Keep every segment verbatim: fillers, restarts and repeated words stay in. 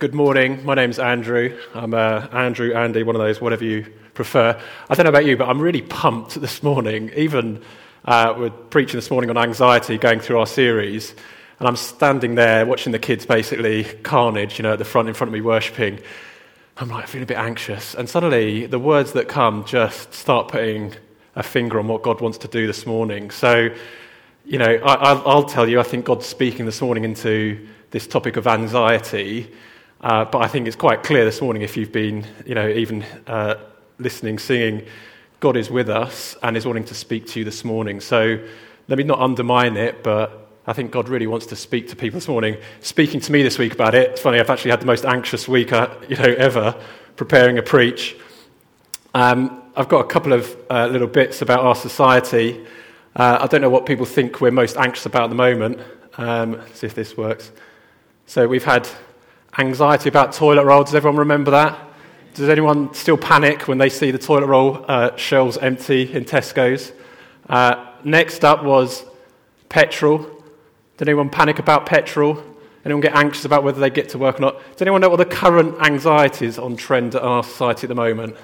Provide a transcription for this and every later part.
Good morning. My name's Andrew. I'm uh, Andrew, Andy, one of those, whatever you prefer. I don't know about you, but I'm really pumped this morning. Even uh, we're preaching this morning on anxiety, going through our series, and I'm standing there watching the kids basically carnage, you know, at the front in front of me worshipping. I'm like, I feel a bit anxious, and suddenly the words that come just start putting a finger on what God wants to do this morning. So, you know, I, I'll, I'll tell you, I think God's speaking this morning into this topic of anxiety. Uh, but I think it's quite clear this morning, if you've been, you know, even uh, listening, singing, God is with us and is wanting to speak to you this morning. So let me not undermine it, but I think God really wants to speak to people this morning. Speaking to me this week about it, it's funny, I've actually had the most anxious week, uh, you know, ever, preparing a preach. Um, I've got a couple of uh, little bits about our society. Uh, I don't know what people think we're most anxious about at the moment. Um, let's see if this works. So we've had anxiety about toilet roll. Does everyone remember that? Does anyone still panic when they see the toilet roll uh, shelves empty in Tesco's? Uh, next up was petrol. Did anyone panic about petrol? Anyone get anxious about whether they get to work or not? Does anyone know what the current anxiety is on trend in our society at the moment?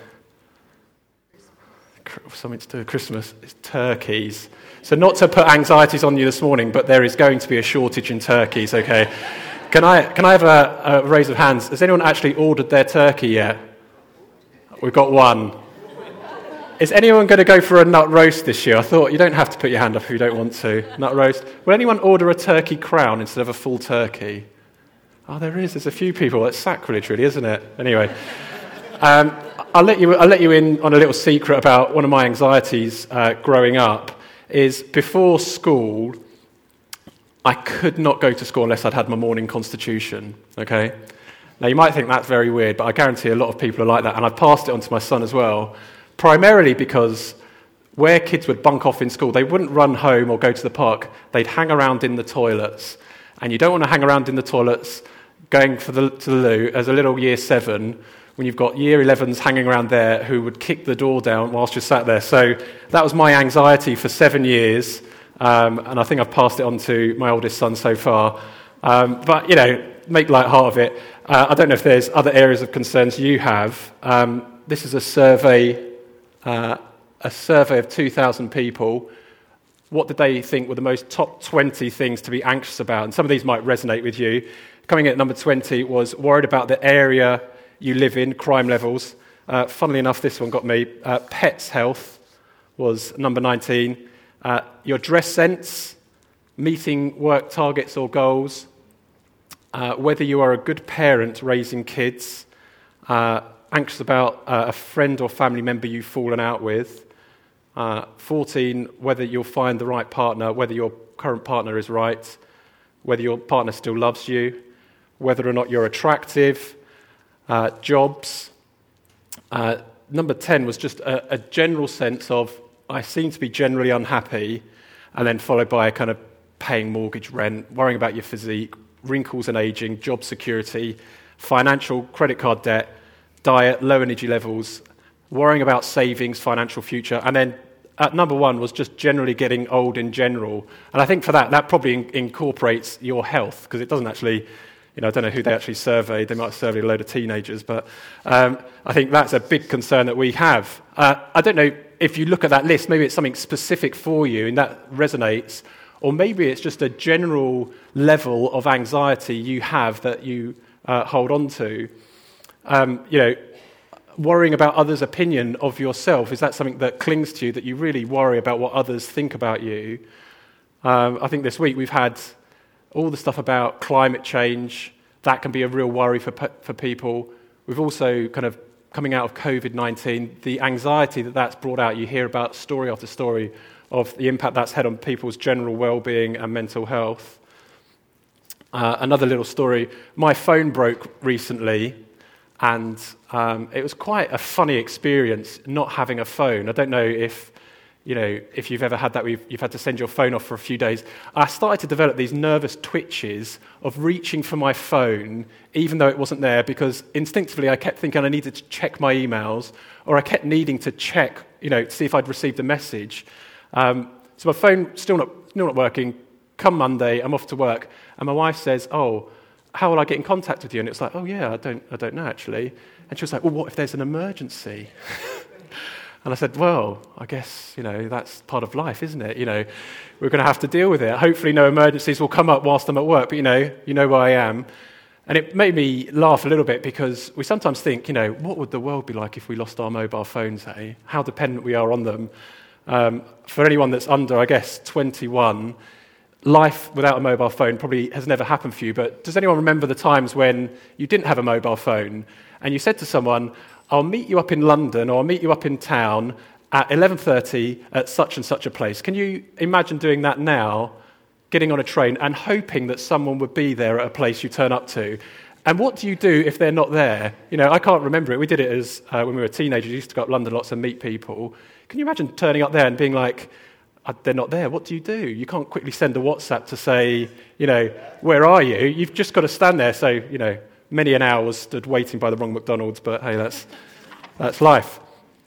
Something to do with Christmas. It's turkeys. So not to put anxieties on you this morning, but there is going to be a shortage in turkeys, okay? Can I can I have a, a raise of hands? Has anyone actually ordered their turkey yet? We've got one. Is anyone going to go for a nut roast this year? I thought you don't have to put your hand up if you don't want to. Nut roast. Will anyone order a turkey crown instead of a full turkey? Oh, there is. There's a few people. It's sacrilege, really, isn't it? Anyway, um, I'll let you. I'll let you in on a little secret about one of my anxieties uh, growing up. Is before school, I could not go to school unless I'd had my morning constitution, okay? Now, you might think that's very weird, but I guarantee a lot of people are like that, and I've passed it on to my son as well, primarily because where kids would bunk off in school, they wouldn't run home or go to the park. They'd hang around in the toilets, and you don't want to hang around in the toilets going for the, to the loo as a little year seven when you've got year elevens hanging around there who would kick the door down whilst you're sat there. So that was my anxiety for seven years. Um, and I think I've passed it on to my oldest son so far. Um, but, you know, make light heart of it. Uh, I don't know if there's other areas of concerns you have. Um, this is a survey, uh, a survey of two thousand people. What did they think were the most top twenty things to be anxious about? And some of these might resonate with you. Coming in at number twenty was worried about the area you live in, crime levels. Uh, funnily enough, this one got me. Uh, pets' health was number nineteen. Uh, your dress sense, meeting work targets or goals, uh, whether you are a good parent raising kids, uh, anxious about uh, a friend or family member you've fallen out with, uh, fourteen, whether you'll find the right partner, whether your current partner is right, whether your partner still loves you, whether or not you're attractive, uh, jobs. Uh, number ten was just a, a general sense of I seem to be generally unhappy, and then followed by a kind of paying mortgage, rent, worrying about your physique, wrinkles and aging, job security, financial credit card debt, diet, low energy levels, worrying about savings, financial future, and then at number one was just generally getting old in general. And I think for that, that probably in- incorporates your health, because it doesn't actually, you know, I don't know who they actually surveyed. They might have surveyed a load of teenagers, but um, I think that's a big concern that we have. Uh, I don't know if you look at that list, maybe it's something specific for you and that resonates, or maybe it's just a general level of anxiety you have that you uh, hold on to. Um, you know, worrying about others' opinion of yourself, is that something that clings to you, that you really worry about what others think about you? Um, I think this week we've had all the stuff about climate change. That can be a real worry for for people. We've also kind of coming out of covid nineteen, the anxiety that that's brought out. You hear about story after story of the impact that's had on people's general well-being and mental health. Uh, another little story, my phone broke recently, and um, it was quite a funny experience not having a phone. I don't know if you know if you've ever had that, you've, you've had to send your phone off for a few days. I started to develop these nervous twitches of reaching for my phone, even though it wasn't there, because instinctively I kept thinking I needed to check my emails, or I kept needing to check, you know, to see if I'd received a message. Um, so my phone still not, still not working. Come Monday, I'm off to work, and my wife says, oh, how will I get in contact with you? And it's like, oh yeah, I don't, I don't know actually. And she was like, well, what if there's an emergency? And I said, well, I guess, you know, that's part of life, isn't it? You know, we're going to have to deal with it. Hopefully no emergencies will come up whilst I'm at work, but you know, you know where I am. And it made me laugh a little bit because we sometimes think, you know, what would the world be like if we lost our mobile phones, eh? How dependent we are on them. Um, for anyone that's under, I guess, twenty-one, life without a mobile phone probably has never happened for you, but does anyone remember the times when you didn't have a mobile phone and you said to someone, I'll meet you up in London or I'll meet you up in town at eleven thirty at such and such a place? Can you imagine doing that now, getting on a train and hoping that someone would be there at a place you turn up to? And what do you do if they're not there? You know, I can't remember it. We did it as uh, when we were teenagers. We used to go up London lots and meet people. Can you imagine turning up there and being like, they're not there, what do you do? You can't quickly send a WhatsApp to say, you know, where are you? You've just got to stand there. So, you know, many an hour was stood waiting by the wrong McDonald's, but hey, that's that's life.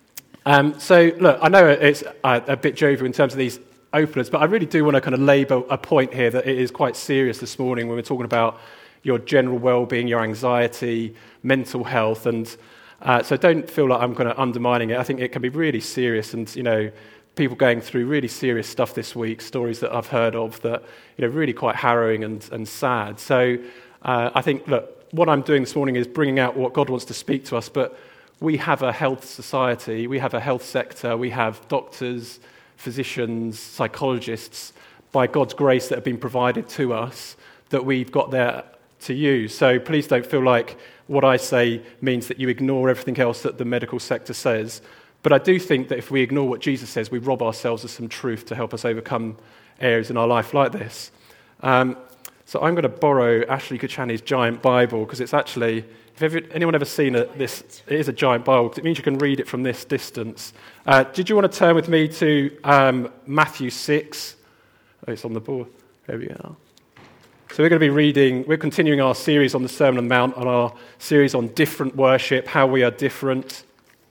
Um, so, look, I know it's a, a bit jovial in terms of these openers, but I really do want to kind of labour a point here that it is quite serious this morning when we're talking about your general well-being, your anxiety, mental health, and uh, so don't feel like I'm kind of undermining it. I think it can be really serious, and, you know, people going through really serious stuff this week, stories that I've heard of that, you know, really quite harrowing and, and sad. So uh, I think, look, what I'm doing this morning is bringing out what God wants to speak to us, but we have a health society, we have a health sector, we have doctors, physicians, psychologists, by God's grace that have been provided to us, that we've got there to use. So please don't feel like what I say means that you ignore everything else that the medical sector says. But I do think that if we ignore what Jesus says, we rob ourselves of some truth to help us overcome areas in our life like this. Um, so I'm going to borrow Ashley Kuchani's giant Bible, because it's actually, if ever, anyone ever seen it, this, it is a giant Bible, because it means you can read it from this distance. Uh, did you want to turn with me to um, Matthew six? Oh, it's on the board. There we go. So we're going to be reading, we're continuing our series on the Sermon on the Mount, on our series on different worship, how we are different.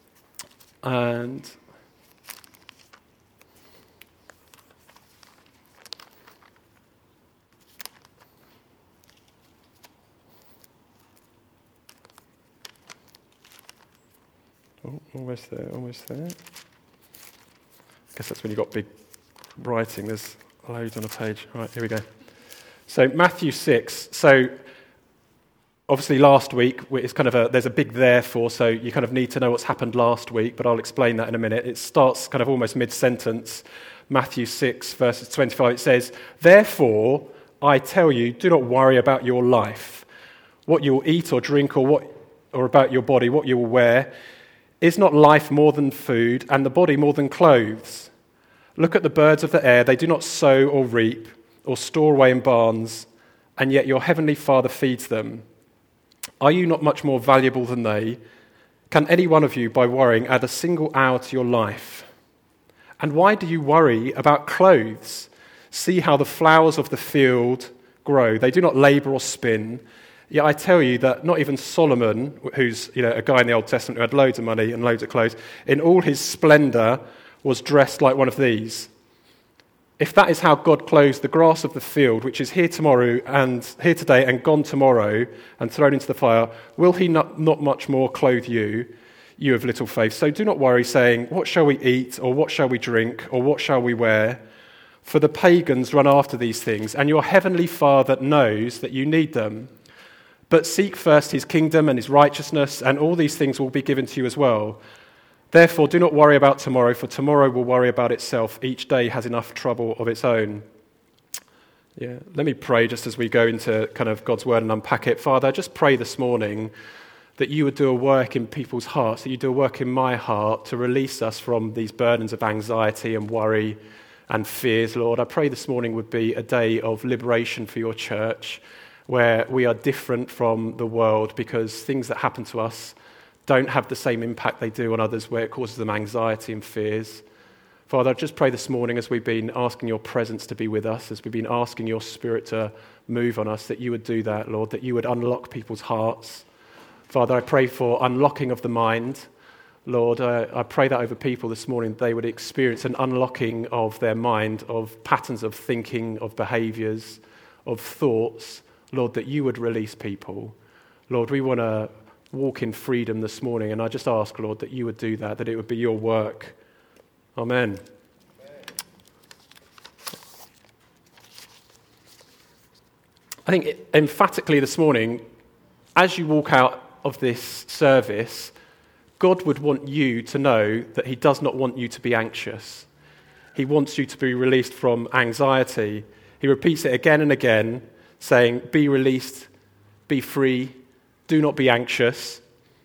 And oh, almost there, almost there. I guess that's when you've got big writing. There's loads on a page. All right, here we go. So Matthew six. So obviously last week, it's kind of a, there's a big therefore, so you kind of need to know what's happened last week, but I'll explain that in a minute. It starts kind of almost mid-sentence. Matthew six, verses twenty-five, it says, "Therefore, I tell you, do not worry about your life, what you will eat or drink, or what, or about your body, what you will wear. Is not life more than food, and the body more than clothes? Look at the birds of the air, they do not sow or reap, or store away in barns, and yet your heavenly Father feeds them. Are you not much more valuable than they? Can any one of you, by worrying, add a single hour to your life? And why do you worry about clothes? See how the flowers of the field grow. They do not labor or spin. Yet I tell you that not even Solomon, who's, you know, a guy in the Old Testament who had loads of money and loads of clothes, in all his splendor was dressed like one of these. If that is how God clothes the grass of the field, which is here tomorrow and here today and gone tomorrow and thrown into the fire, will he not, not much more clothe you, you of little faith? So do not worry, saying, what shall we eat, or what shall we drink, or what shall we wear? For the pagans run after these things, and your heavenly Father knows that you need them. But seek first his kingdom and his righteousness, and all these things will be given to you as well. Therefore, do not worry about tomorrow, for tomorrow will worry about itself. Each day has enough trouble of its own." Yeah, let me pray just as we go into kind of God's word and unpack it. Father, I just pray this morning that you would do a work in people's hearts, that you do a work in my heart to release us from these burdens of anxiety and worry and fears, Lord. I pray this morning would be a day of liberation for your church, where we are different from the world because things that happen to us don't have the same impact they do on others, where it causes them anxiety and fears. Father, I just pray this morning, as we've been asking your presence to be with us, as we've been asking your Spirit to move on us, that you would do that, Lord, that you would unlock people's hearts. Father, I pray for unlocking of the mind. Lord, uh, I pray that over people this morning, they would experience an unlocking of their mind, of patterns of thinking, of behaviours, of thoughts, Lord, that you would release people. Lord, we want to walk in freedom this morning, and I just ask, Lord, that you would do that, that it would be your work. Amen. I think emphatically this morning, as you walk out of this service, God would want you to know that he does not want you to be anxious. He wants you to be released from anxiety. He repeats it again and again, saying, be released, be free, do not be anxious.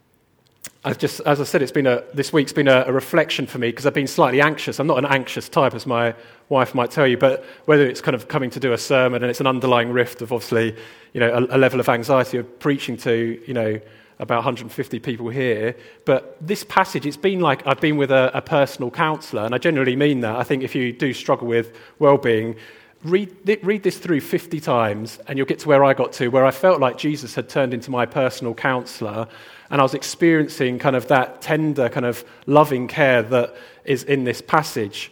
I've just, as I said, it's been a, this week's been a, a reflection for me because I've been slightly anxious. I'm not an anxious type, as my wife might tell you, but whether it's kind of coming to do a sermon and it's an underlying rift of obviously, you know, a, a level of anxiety of preaching to, you know, about one hundred fifty people here. But this passage, it's been like I've been with a, a personal counsellor, and I generally mean that. I think if you do struggle with well-being, read, read this through fifty times and you'll get to where I got to, where I felt like Jesus had turned into my personal counsellor. And I was experiencing kind of that tender, kind of loving care that is in this passage.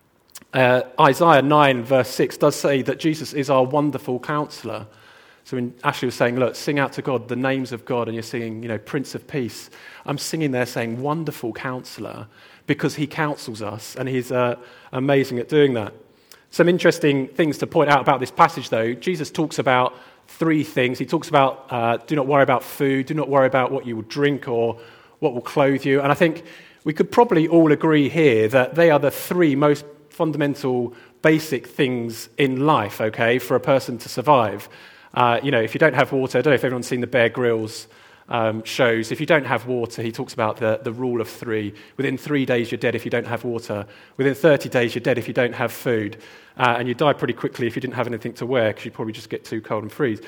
Uh, Isaiah nine, verse six does say that Jesus is our wonderful counsellor. So when Ashley was saying, look, sing out to God the names of God, and you're singing, you know, Prince of Peace, I'm singing there saying wonderful counsellor because he counsels us, and he's uh, amazing at doing that. Some interesting things to point out about this passage, though. Jesus talks about three things. He talks about uh, do not worry about food, do not worry about what you will drink or what will clothe you. And I think we could probably all agree here that they are the three most fundamental, basic things in life, okay, for a person to survive. Uh, you know, if you don't have water, I don't know if everyone's seen the Bear Grylls um, shows. If you don't have water, he talks about the, the rule of three. Within three days, you're dead if you don't have water. Within thirty days, you're dead if you don't have food. Uh, and you die pretty quickly if you didn't have anything to wear, because you'd probably just get too cold and freeze.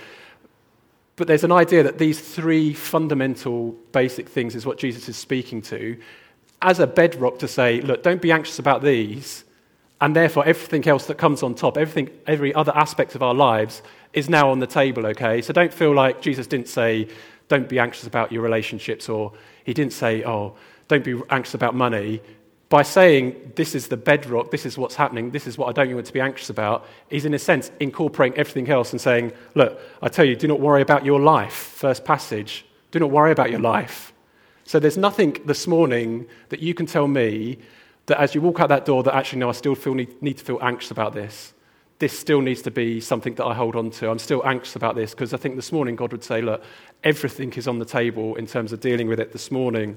But there's an idea that these three fundamental basic things is what Jesus is speaking to as a bedrock to say, look, don't be anxious about these, and therefore everything else that comes on top, everything, every other aspect of our lives is now on the table, okay? So don't feel like Jesus didn't say, don't be anxious about your relationships, or he didn't say, oh, don't be anxious about money. By saying this is the bedrock, this is what's happening, this is what I don't want to be anxious about, he's in a sense incorporating everything else and saying, look, I tell you, do not worry about your life. First passage, do not worry about your life. So there's nothing this morning that you can tell me that as you walk out that door that actually, no, I still feel need, need to feel anxious about this. This still needs to be something that I hold on to. I'm still anxious about this because I think this morning God would say, look, everything is on the table in terms of dealing with it this morning.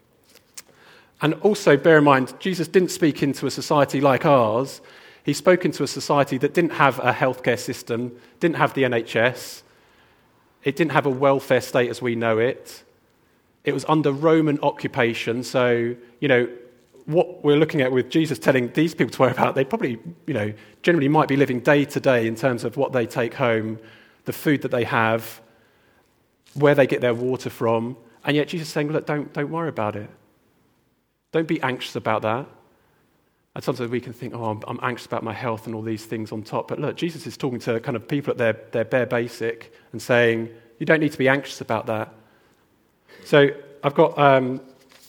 And also bear in mind, Jesus didn't speak into a society like ours. He spoke into a society that didn't have a healthcare system, didn't have the N H S. It didn't have a welfare state as we know it. It was under Roman occupation. So, you know, what we're looking at with Jesus telling these people to worry about, they probably, you know, generally might be living day to day in terms of what they take home, the food that they have, where they get their water from. And yet Jesus is saying, look, don't, don't worry about it. Don't be anxious about that. And sometimes we can think, oh, I'm, I'm anxious about my health and all these things on top. But look, Jesus is talking to kind of people at their, their bare basic and saying, you don't need to be anxious about that. So I've got um,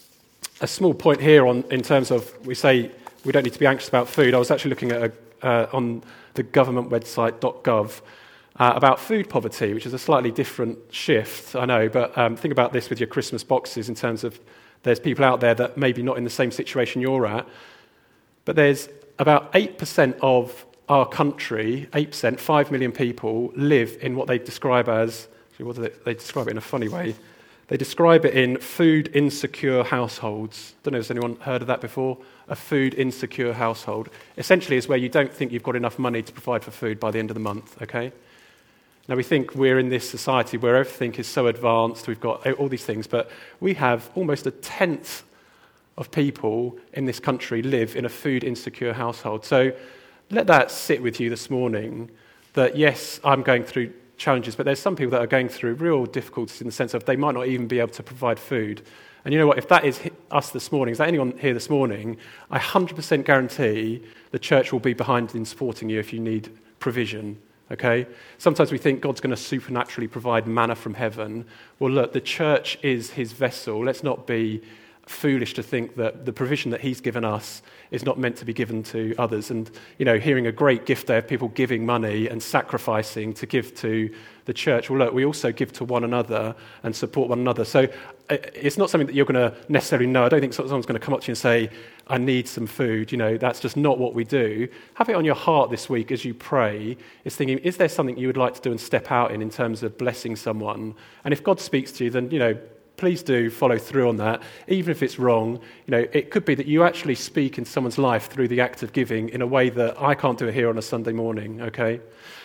a small point here on in terms of, we say we don't need to be anxious about food. I was actually looking at a, uh, on the government website, .gov, uh, about food poverty, which is a slightly different shift, I know. But um, think about this with your Christmas boxes in terms of there's people out there that maybe not in the same situation you're at, but there's about eight percent of our country, eight percent, five million people, live in what they describe as, actually what do they, they describe it in a funny way, they describe it in food insecure households. Don't know if anyone heard of that before? A food insecure household. Essentially is where you don't think you've got enough money to provide for food by the end of the month, okay? Now, we think we're in this society where everything is so advanced, we've got all these things, but we have almost a tenth of people in this country live in a food insecure household. So let that sit with you this morning, that yes, I'm going through challenges, but there's some people that are going through real difficulties in the sense of they might not even be able to provide food. And you know what, if that is us this morning, is that anyone here this morning, I one hundred percent guarantee the church will be behind in supporting you if you need provision. Okay? Sometimes we think God's going to supernaturally provide manna from heaven. Well, look, the church is his vessel. Let's not be foolish to think that the provision that he's given us is not meant to be given to others. And, you know, hearing a great gift there of people giving money and sacrificing to give to the church. Well, look, we also give to one another and support one another. So it's not something that you're going to necessarily know. I don't think someone's going to come up to you and say, I need some food. You know, that's just not what we do. Have it on your heart this week as you pray, is thinking, is there something you would like to do and step out in in terms of blessing someone? And if God speaks to you, then, you know, please do follow through on that. Even if it's wrong, you know, it could be that you actually speak in someone's life through the act of giving in a way that I can't do it here on a Sunday morning, okay?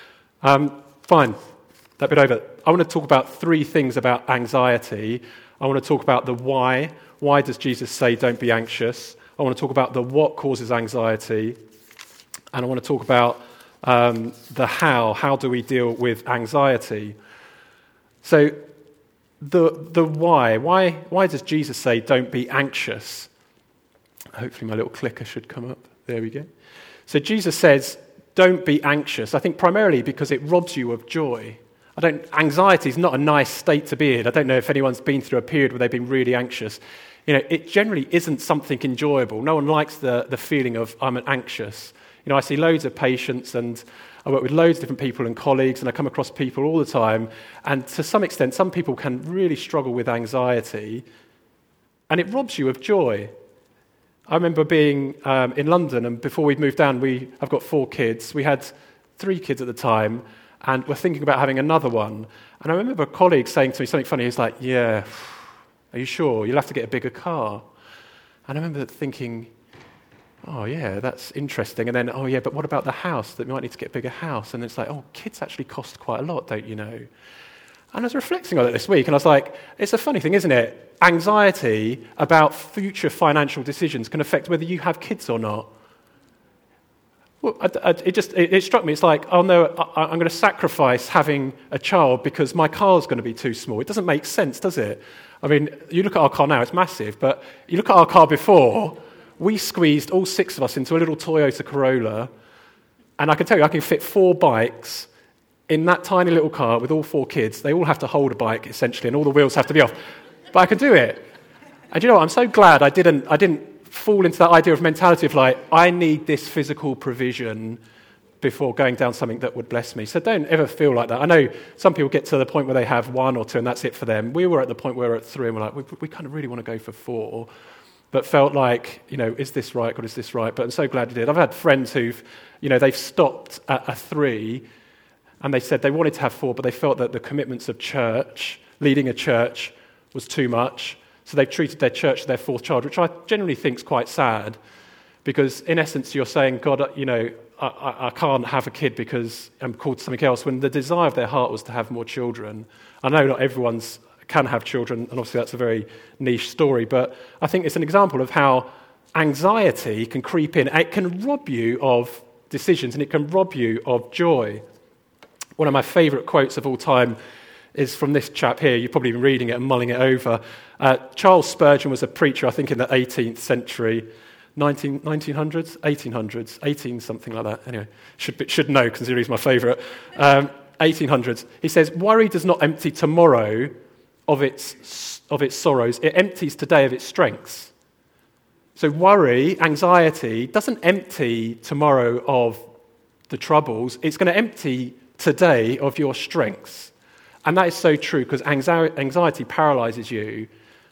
Um, fine, that bit over. I want to talk about three things about anxiety. I want to talk about the why. Why does Jesus say don't be anxious? I want to talk about the what causes anxiety. And I want to talk about um, the how. How do we deal with anxiety? So, The the why. Why why does Jesus say don't be anxious? Hopefully my little clicker should come up. There we go. So Jesus says don't be anxious. I think primarily because it robs you of joy. I don't anxiety is not a nice state to be in. I don't know if anyone's been through a period where they've been really anxious. You know, it generally isn't something enjoyable. No one likes the the feeling of I'm anxious. You know, I see loads of patients and I work with loads of different people and colleagues, and I come across people all the time. And to some extent, some people can really struggle with anxiety, and it robs you of joy. I remember being um, in London, and before we'd moved down, we I've got four kids. We had three kids at the time, and we're thinking about having another one. And I remember a colleague saying to me something funny. He's like, "Yeah, are you sure? You'll have to get a bigger car." And I remember thinking, oh, yeah, that's interesting. And then, oh, yeah, but what about the house? That we might need to get a bigger house. And it's like, oh, kids actually cost quite a lot, don't you know? And I was reflecting on it this week, and I was like, it's a funny thing, isn't it? Anxiety about future financial decisions can affect whether you have kids or not. Well, I, I, it just it, it struck me. It's like, oh, no, I, I'm going to sacrifice having a child because my car's going to be too small. It doesn't make sense, does it? I mean, you look at our car now, it's massive, but you look at our car before. We squeezed all six of us into a little Toyota Corolla, and I can tell you, I can fit four bikes in that tiny little car with all four kids. They all have to hold a bike, essentially, and all the wheels have to be off. But I can do it. And you know what? I'm so glad I didn't, I didn't fall into that idea of mentality of like, I need this physical provision before going down something that would bless me. So don't ever feel like that. I know some people get to the point where they have one or two, and that's it for them. We were at the point where we're at three, and we're like, we, we kind of really want to go for four. But felt like, you know, is this right? God, is this right? But I'm so glad you did. I've had friends who've, you know, they've stopped at a three, and they said they wanted to have four, but they felt that the commitments of church, leading a church, was too much. So they've treated their church as their fourth child, which I generally think is quite sad, because in essence you're saying, God, you know, I, I, I can't have a kid because I'm called to something else, when the desire of their heart was to have more children. I know not everyone's can have children, and obviously that's a very niche story, but I think it's an example of how anxiety can creep in. It can rob you of decisions, and it can rob you of joy. One of my favourite quotes of all time is from this chap here. You've probably been reading it and mulling it over. Uh, Charles Spurgeon was a preacher, I think, in the eighteenth century, nineteen, nineteen hundreds, eighteen hundreds, eighteen, something like that. Anyway, should, should know, considering he's my favourite. Um, eighteen hundreds. He says, worry does not empty tomorrow of its of its sorrows, it empties today of its strengths. So worry, anxiety, doesn't empty tomorrow of the troubles, it's going to empty today of your strengths. And that is so true, because anxiety, anxiety paralyzes you,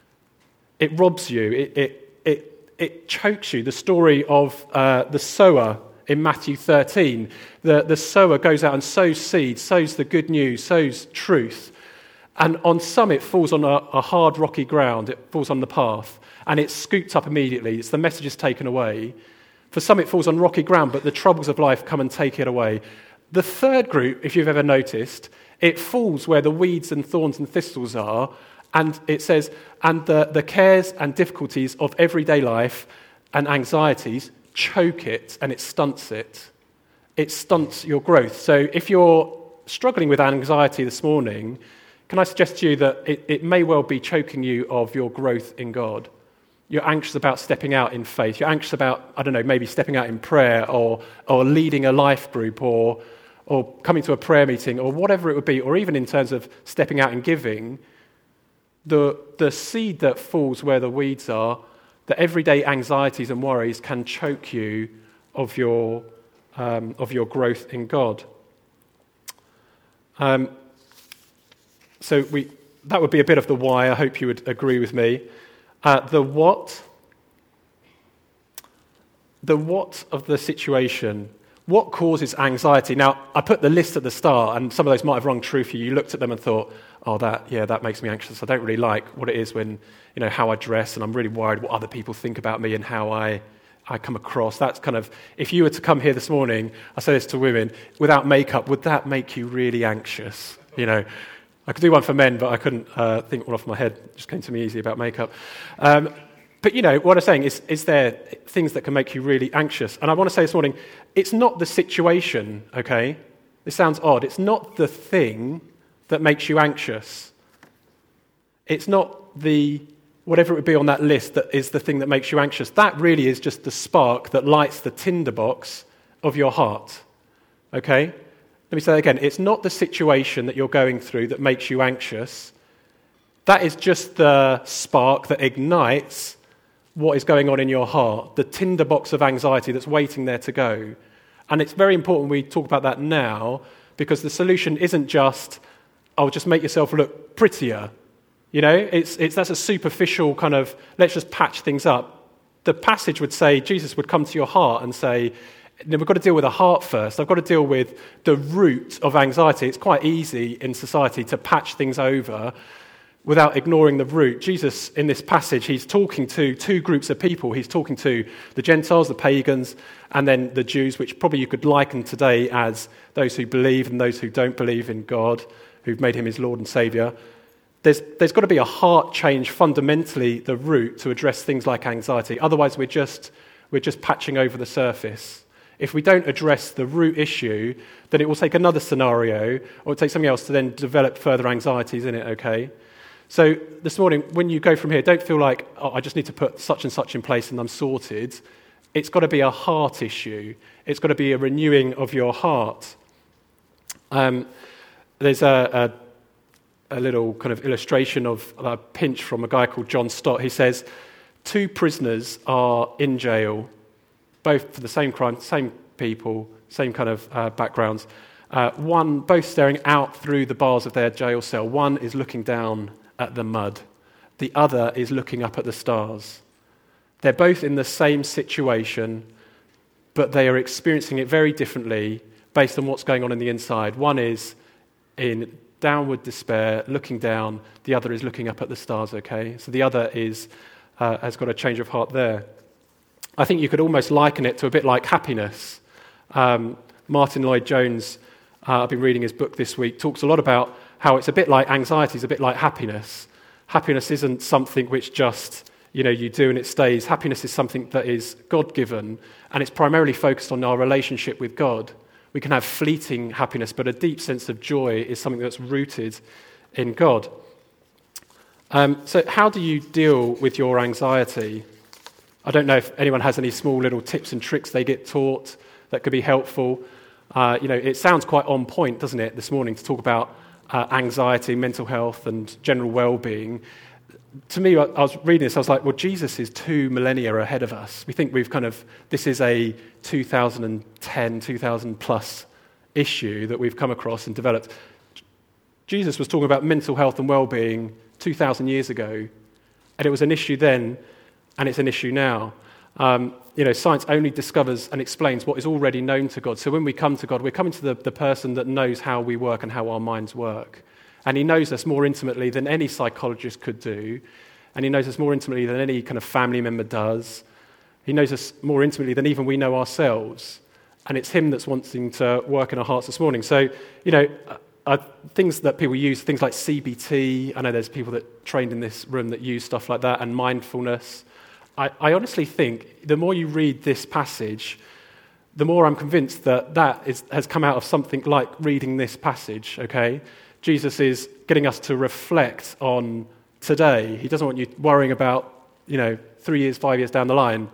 it robs you, it, it, it, it chokes you. The story of uh, the sower in Matthew thirteen, the, the sower goes out and sows seeds, sows the good news, sows truth. And on some, it falls on a, a hard, rocky ground. It falls on the path, and it's scooped up immediately. It's the message is taken away. For some, it falls on rocky ground, but the troubles of life come and take it away. The third group, if you've ever noticed, it falls where the weeds and thorns and thistles are, and it says, and the, the cares and difficulties of everyday life and anxieties choke it, and it stunts it. It stunts your growth. So if you're struggling with anxiety this morning, can I suggest to you that it, it may well be choking you of your growth in God? You're anxious about stepping out in faith. You're anxious about, I don't know, maybe stepping out in prayer or or leading a life group or or coming to a prayer meeting or whatever it would be, or even in terms of stepping out and giving. the, the seed that falls where the weeds are, the everyday anxieties and worries can choke you of your, um, of your growth in God. Um, so we that would be a bit of the why. I hope you would agree with me. Uh, the what, the what of the situation. What causes anxiety? Now, I put the list at the start, and some of those might have rung true for you. You looked at them and thought, oh, that, yeah, that makes me anxious. I don't really like what it is when, you know, how I dress, and I'm really worried what other people think about me and how I, I come across. That's kind of, if you were to come here this morning, I say this to women, without makeup, would that make you really anxious? You know, I could do one for men, but I couldn't uh, think one off my head. It just came to me easy about makeup. Um, But, you know, what I'm saying is, is there things that can make you really anxious? And I want to say this morning, it's not the situation, okay? This sounds odd. It's not the thing that makes you anxious. It's not the, whatever it would be on that list that is the thing that makes you anxious. That really is just the spark that lights the tinderbox of your heart, okay? Let me say that again. It's not the situation that you're going through that makes you anxious. That is just the spark that ignites what is going on in your heart, the tinderbox of anxiety that's waiting there to go. And it's very important we talk about that now, because the solution isn't just, oh, just make yourself look prettier. You know, it's, it's that's a superficial kind of, let's just patch things up. The passage would say, Jesus would come to your heart and say, no, we've got to deal with the heart first. I've got to deal with the root of anxiety. It's quite easy in society to patch things over without ignoring the root. Jesus, in this passage, he's talking to two groups of people. He's talking to the Gentiles, the pagans, and then the Jews, which probably you could liken today as those who believe and those who don't believe in God, who've made him his Lord and Saviour. There's, there's got to be a heart change, fundamentally the root, to address things like anxiety. Otherwise, we're just, we're just patching over the surface. If we don't address the root issue, then it will take another scenario, or it'll take something else to then develop further anxieties in it, okay? So this morning, when you go from here, don't feel like, oh, I just need to put such and such in place and I'm sorted. It's got to be a heart issue. It's got to be a renewing of your heart. Um, there's a, a, a little kind of illustration of a pinch from a guy called John Stott. He says, two prisoners are in jail, both for the same crime, same people, same kind of uh, backgrounds. Uh, one, both staring out through the bars of their jail cell. One is looking down at the mud. The other is looking up at the stars. They're both in the same situation, but they are experiencing it very differently based on what's going on in the inside. One is in downward despair, looking down. The other is looking up at the stars, okay? So the other is uh, has got a change of heart there. I think you could almost liken it to a bit like happiness. Um, Martin Lloyd-Jones, uh, I've been reading his book this week, talks a lot about how it's a bit like anxiety, it's a bit like happiness. Happiness isn't something which just, you know, you do and it stays. Happiness is something that is God-given, and it's primarily focused on our relationship with God. We can have fleeting happiness, but a deep sense of joy is something that's rooted in God. Um, so how do you deal with your anxiety? I don't know if anyone has any small little tips and tricks they get taught that could be helpful. Uh, you know, it sounds quite on point, doesn't it, this morning to talk about Uh, anxiety, mental health, and general well-being. To me, I, I was reading this, I was like, well, Jesus is two millennia ahead of us. We think we've kind of, this is a two thousand ten, two thousand plus issue that we've come across and developed. Jesus was talking about mental health and well-being two thousand years ago, and it was an issue then, and it's an issue now. Um, you know, science only discovers and explains what is already known to God. So when we come to God, we're coming to the, the person that knows how we work and how our minds work. And he knows us more intimately than any psychologist could do. And he knows us more intimately than any kind of family member does. He knows us more intimately than even we know ourselves. And it's him that's wanting to work in our hearts this morning. So, you know, uh, things that people use, things like C B T. I know there's people that trained in this room that use stuff like that, and mindfulness. I, I honestly think the more you read this passage, the more I'm convinced that that is, has come out of something like reading this passage, okay? Jesus is getting us to reflect on today. He doesn't want you worrying about, you know, three years, five years down the line.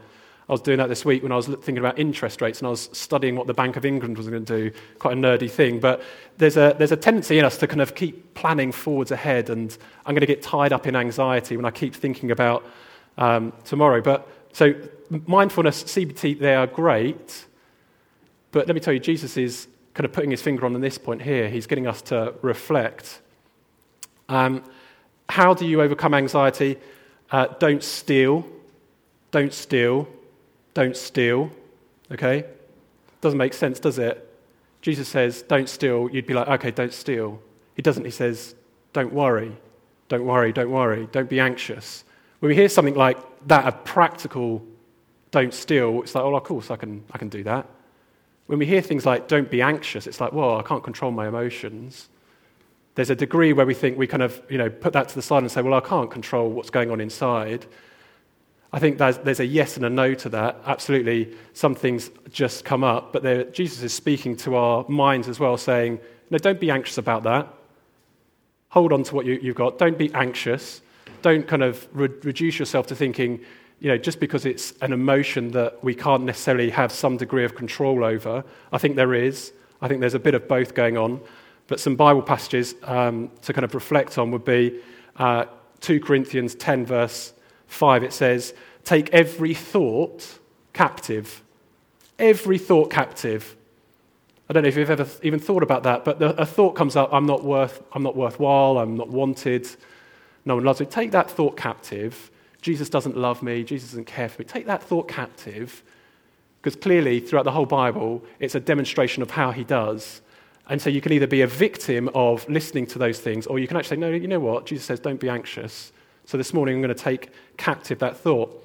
I was doing that this week when I was thinking about interest rates and I was studying what the Bank of England was going to do, quite a nerdy thing. But there's a there's a tendency in us to kind of keep planning forwards ahead, and I'm going to get tied up in anxiety when I keep thinking about um, tomorrow. But so mindfulness, C B T, they are great. But let me tell you, Jesus is kind of putting his finger on this point here. He's getting us to reflect. Um, how do you overcome anxiety? Uh, don't steal. Don't steal. Don't steal, okay? Doesn't make sense, does it? Jesus says, don't steal. You'd be like, okay, don't steal. He doesn't. He says, don't worry. Don't worry, don't worry. Don't be anxious. When we hear something like that, a practical don't steal, it's like, oh, of course, I can, I can do that. When we hear things like don't be anxious, it's like, well, I can't control my emotions. There's a degree where we think we kind of, you know, put that to the side and say, well, I can't control what's going on inside. I think there's, there's a yes and a no to that. Absolutely, some things just come up, but there, Jesus is speaking to our minds as well, saying, no, don't be anxious about that. Hold on to what you, you've got. Don't be anxious. Don't kind of re- reduce yourself to thinking, you know, just because it's an emotion that we can't necessarily have some degree of control over. I think there is. I think there's a bit of both going on. But some Bible passages um, to kind of reflect on would be uh, two Corinthians ten, verse five. It says, take every thought captive. Every thought captive. I don't know if you've ever even thought about that, but the, a thought comes up, I'm not worth, I'm not worthwhile, I'm not wanted, no one loves me. Take that thought captive. Jesus doesn't love me, Jesus doesn't care for me. Take that thought captive, because clearly throughout the whole Bible, it's a demonstration of how he does. And so you can either be a victim of listening to those things, or you can actually say, no, you know what? Jesus says, don't be anxious. So this morning I'm going to take captive that thought.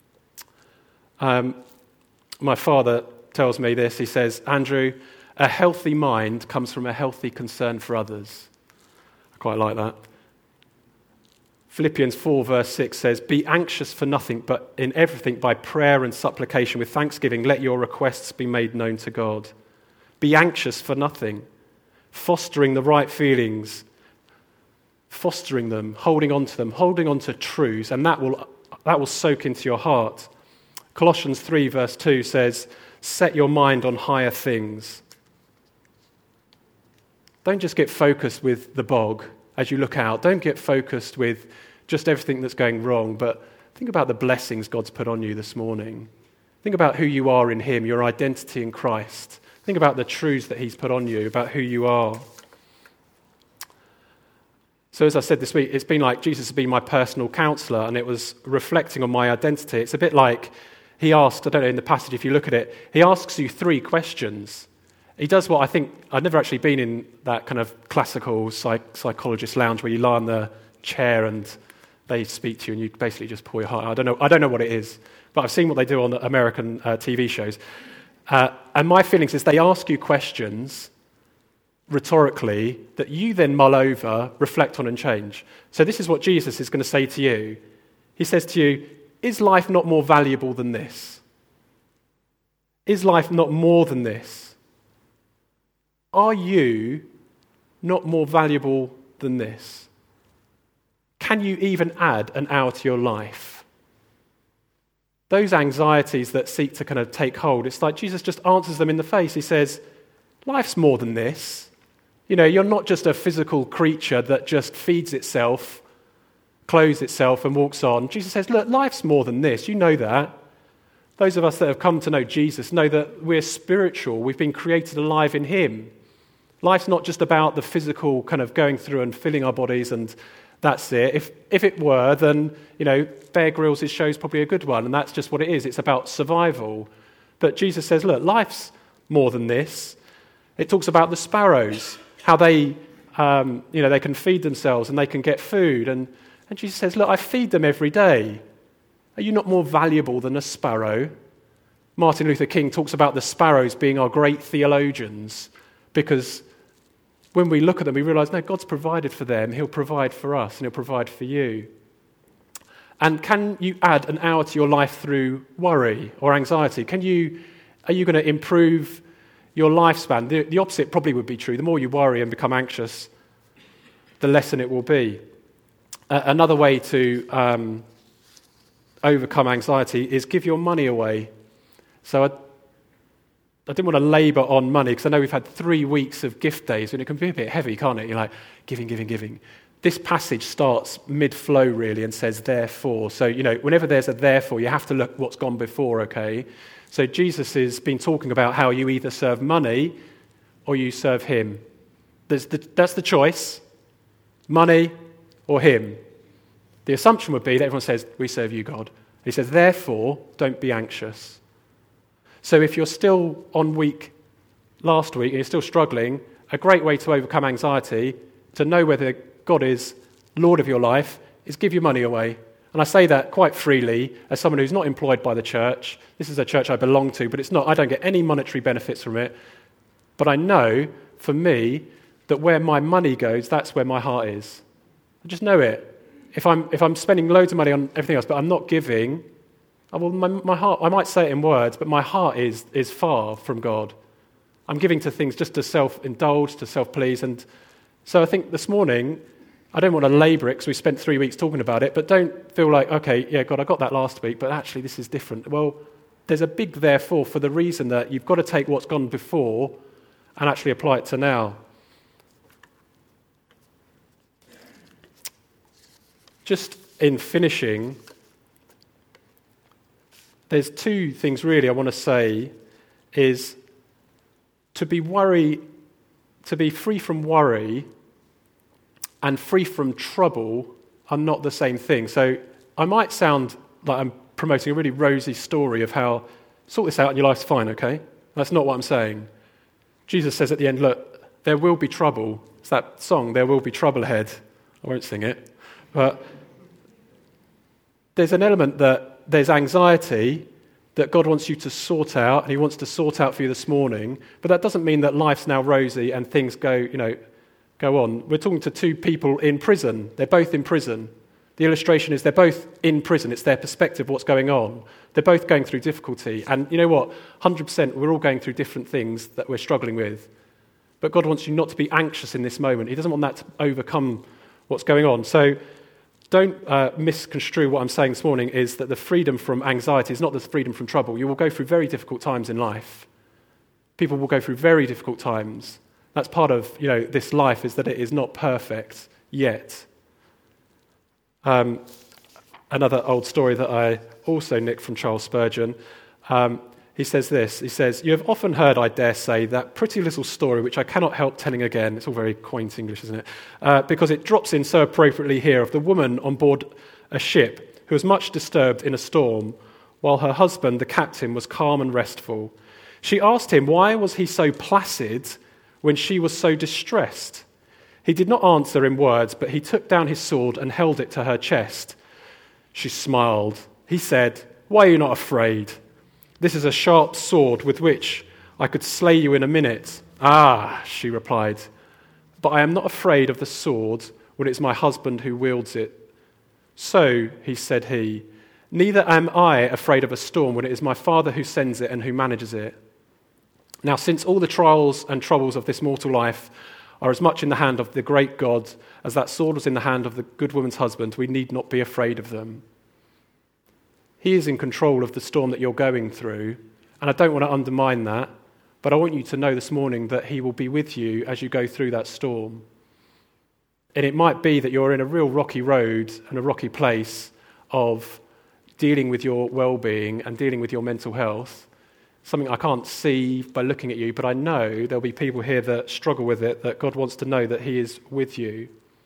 Um, my father tells me this. He says, Andrew, a healthy mind comes from a healthy concern for others. I quite like that. Philippians four, verse six says, be anxious for nothing, but in everything by prayer and supplication with thanksgiving, let your requests be made known to God. Be anxious for nothing, fostering the right feelings, fostering them, holding on to them, holding on to truths, and that will that will soak into your heart. Colossians three, verse two says, set your mind on higher things. Don't just get focused with the bog as you look out. Don't get focused with just everything that's going wrong, but think about the blessings God's put on you this morning. Think about who you are in him, your identity in Christ. Think about the truths that he's put on you, about who you are. So as I said this week, it's been like Jesus has been my personal counsellor, and it was reflecting on my identity. It's a bit like he asked, I don't know, in the passage, if you look at it, he asks you three questions. He does what I think, I've never actually been in that kind of classical psych, psychologist lounge where you lie on the chair and they speak to you and you basically just pour your heart out. I don't know, I don't know what it is, but I've seen what they do on the American uh, T V shows. Uh, and my feelings is they ask you questions rhetorically that you then mull over, reflect on and change. So this is what Jesus is going to say to you. He says to you, is life not more valuable than this? Is life not more than this? Are you not more valuable than this? Can you even add an hour to your life? Those anxieties that seek to kind of take hold, it's like Jesus just answers them in the face. He says, life's more than this. You know, you're not just a physical creature that just feeds itself, clothes itself and walks on. Jesus says, look, life's more than this. You know that. Those of us that have come to know Jesus know that we're spiritual. We've been created alive in him. Life's not just about the physical kind of going through and filling our bodies and that's it. If if it were, then, you know, Bear Grylls' show is probably a good one, and that's just what it is. It's about survival. But Jesus says, look, life's more than this. It talks about the sparrows, how they, um, you know, they can feed themselves and they can get food. And, and Jesus says, look, I feed them every day. Are you not more valuable than a sparrow? Martin Luther King talks about the sparrows being our great theologians because when we look at them, we realize, no, God's provided for them. He'll provide for us, and he'll provide for you. And can you add an hour to your life through worry or anxiety? Can you? Are you going to improve your lifespan? The, the opposite probably would be true. The more you worry and become anxious, the lessen it will be. Uh, another way to um, overcome anxiety is give your money away. So I, I didn't want to labour on money because I know we've had three weeks of gift days and it can be a bit heavy, can't it? You're like, giving, giving, giving. This passage starts mid-flow really and says therefore. So, you know, whenever there's a therefore, you have to look what's gone before, okay? So Jesus has been talking about how you either serve money or you serve him. There's the, that's the choice, money or him. The assumption would be that everyone says, we serve you, God. He says, therefore, don't be anxious. So if you're still on week, last week, and you're still struggling, a great way to overcome anxiety, to know whether God is Lord of your life, is give your money away. And I say that quite freely as someone who's not employed by the church. This is a church I belong to, but it's not. I don't get any monetary benefits from it. But I know, for me, that where my money goes, that's where my heart is. I just know it. If I'm if I'm spending loads of money on everything else, but I'm not giving, I will, my, my heart, I might say it in words, but my heart is is far from God. I'm giving to things just to self-indulge, to self-please. And so I think this morning, I don't want to labour it because we spent three weeks talking about it, but don't feel like, okay, yeah, God, I got that last week, but actually this is different. Well, there's a big therefore for the reason that you've got to take what's gone before and actually apply it to now. Just in finishing, there's two things really I want to say is to be worry, to be free from worry and free from trouble are not the same thing. So I might sound like I'm promoting a really rosy story of how sort this out and your life's fine, okay? That's not what I'm saying. Jesus says at the end, look, there will be trouble. It's that song, There Will Be Trouble Ahead. I won't sing it. But there's an element that there's anxiety that God wants you to sort out, and he wants to sort out for you this morning. But that doesn't mean that life's now rosy and things go, you know, go on. We're talking to two people in prison. They're both in prison. The illustration is they're both in prison. It's their perspective of what's going on. They're both going through difficulty. And you know what? one hundred percent we're all going through different things that we're struggling with. But God wants you not to be anxious in this moment. He doesn't want that to overcome what's going on. So don't uh, misconstrue what I'm saying this morning is that the freedom from anxiety is not the freedom from trouble. You will go through very difficult times in life. People will go through very difficult times. That's part of, you know, this life is that it is not perfect yet. Um, another old story that I also nicked from Charles Spurgeon. Um, he says this, he says, "You have often heard, I dare say, that pretty little story which I cannot help telling again." It's all very quaint English, isn't it? Uh, because it drops in so appropriately here of the woman on board a ship who was much disturbed in a storm, while her husband, the captain, was calm and restful. She asked him why was he so placid when she was so distressed. He did not answer in words, but he took down his sword and held it to her chest. She smiled. He said, "Why are you not afraid? This is a sharp sword with which I could slay you in a minute." "Ah," she replied, "but I am not afraid of the sword when it's my husband who wields it." "So," he said he, "neither am I afraid of a storm when it is my Father who sends it and who manages it. Now, since all the trials and troubles of this mortal life are as much in the hand of the great God as that sword was in the hand of the good woman's husband, we need not be afraid of them." He is in control of the storm that you're going through, and I don't want to undermine that, but I want you to know this morning that he will be with you as you go through that storm. And it might be that you're in a real rocky road and a rocky place of dealing with your well-being and dealing with your mental health, something I can't see by looking at you, but I know there'll be people here that struggle with it, that God wants to know that he is with you.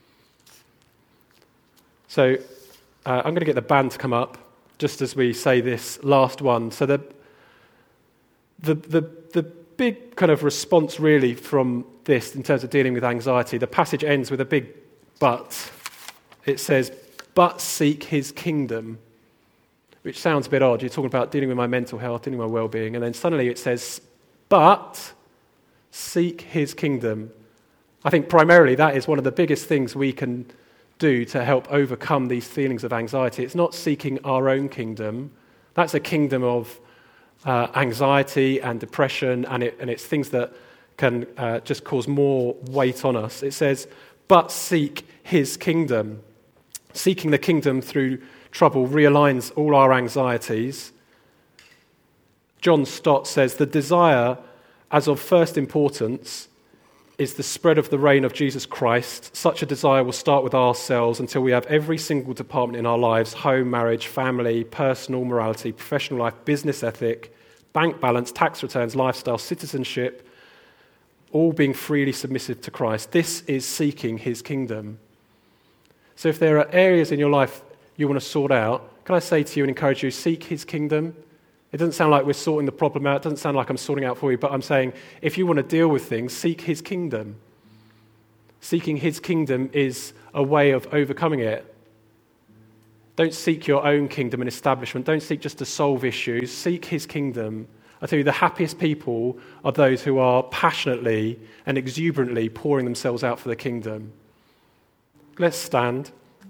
So uh, I'm going to get the band to come up just as we say this last one. So the, the, the, the big kind of response really from this in terms of dealing with anxiety, the passage ends with a big but. It says, "But seek his kingdom," which sounds a bit odd. You're talking about dealing with my mental health, dealing with my well-being, and then suddenly it says, "But seek his kingdom." I think primarily that is one of the biggest things we can do to help overcome these feelings of anxiety. It's not seeking our own kingdom. That's a kingdom of uh, anxiety and depression, and, it, and it's things that can uh, just cause more weight on us. It says, "But seek his kingdom." Seeking the kingdom through trouble realigns all our anxieties. John Stott says, the desire as of first importance is the spread of the reign of Jesus Christ. Such a desire will start with ourselves until we have every single department in our lives, home, marriage, family, personal morality, professional life, business ethic, bank balance, tax returns, lifestyle, citizenship, all being freely submissive to Christ. This is seeking his kingdom. So if there are areas in your life you want to sort out, can I say to you and encourage you, seek his kingdom? It doesn't sound like we're sorting the problem out. It doesn't sound like I'm sorting out for you, but I'm saying if you want to deal with things, seek his kingdom. Seeking his kingdom is a way of overcoming it. Don't seek your own kingdom and establishment. Don't seek just to solve issues. Seek his kingdom. I tell you, the happiest people are those who are passionately and exuberantly pouring themselves out for the kingdom. Let's stand.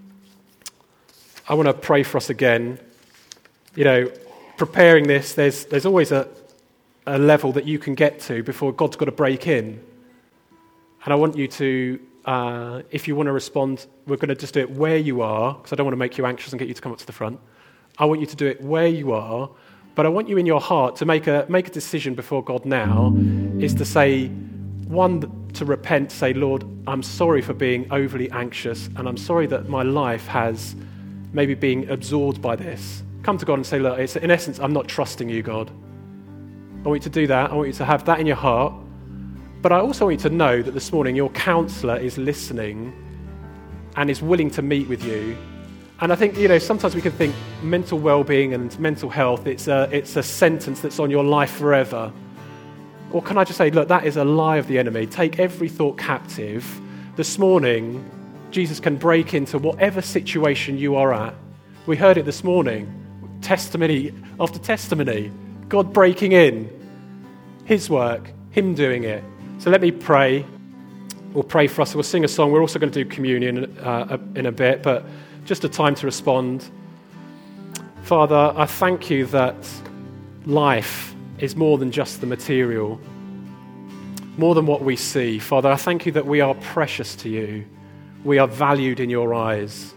I want to pray for us again. You know, preparing this, there's there's always a, a level that you can get to before God's got to break in. And I want you to, uh, if you want to respond, we're going to just do it where you are, because I don't want to make you anxious and get you to come up to the front. I want you to do it where you are, but I want you in your heart to make a make a decision before God now, is to say, one, to repent, say, Lord, I'm sorry for being overly anxious, and I'm sorry that my life has maybe been absorbed by this. Come to God and say, look, it's, in essence, I'm not trusting you, God. I want you to do that. I want you to have that in your heart. But I also want you to know that this morning your counsellor is listening and is willing to meet with you. And I think, you know, sometimes we can think mental well-being and mental health, it's a, it's a sentence that's on your life forever. Or can I just say, look, that is a lie of the enemy. Take every thought captive. This morning, Jesus can break into whatever situation you are at. We heard it this morning. Testimony after testimony. God breaking in. His work. Him doing it. So let me pray. We'll pray for us. We'll sing a song. We're also going to do communion uh, in a bit, but just a time to respond. Father, I thank you that life is more than just the material, more than what we see. Father, I thank you that we are precious to you. We are valued in your eyes.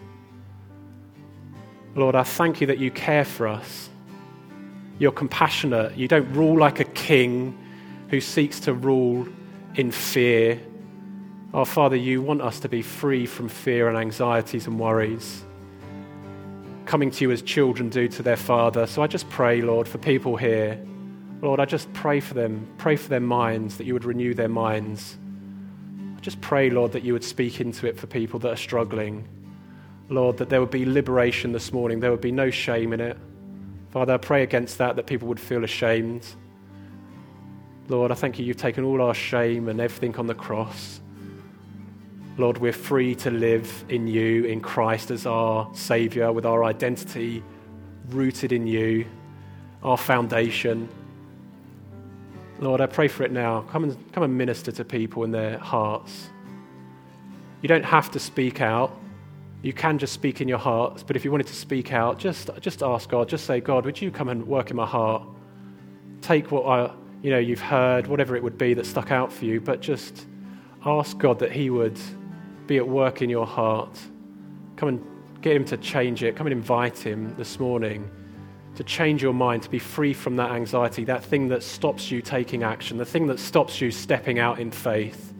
Lord, I thank you that you care for us. You're compassionate. You don't rule like a king who seeks to rule in fear. Oh, Father, you want us to be free from fear and anxieties and worries, coming to you as children do to their Father. So I just pray, Lord, for people here. Lord, I just pray for them, pray for their minds, that you would renew their minds. I just pray, Lord, that you would speak into it for people that are struggling. Lord, that there would be liberation this morning. There would be no shame in it. Father, I pray against that, that people would feel ashamed. Lord, I thank you, you've taken all our shame and everything on the cross. Lord, we're free to live in you, in Christ as our Saviour, with our identity rooted in you, our foundation. Lord, I pray for it now. Come and, come and minister to people in their hearts. You don't have to speak out. You can just speak in your hearts, but if you wanted to speak out, just, just ask God. Just say, God, would you come and work in my heart? Take what I, you know, you've heard, whatever it would be that stuck out for you, but just ask God that he would be at work in your heart. Come and get him to change it. Come and invite him this morning to change your mind, to be free from that anxiety, that thing that stops you taking action, the thing that stops you stepping out in faith.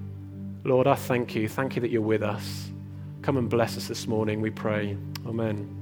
Lord, I thank you. Thank you that you're with us. Come and bless us this morning, we pray. Amen.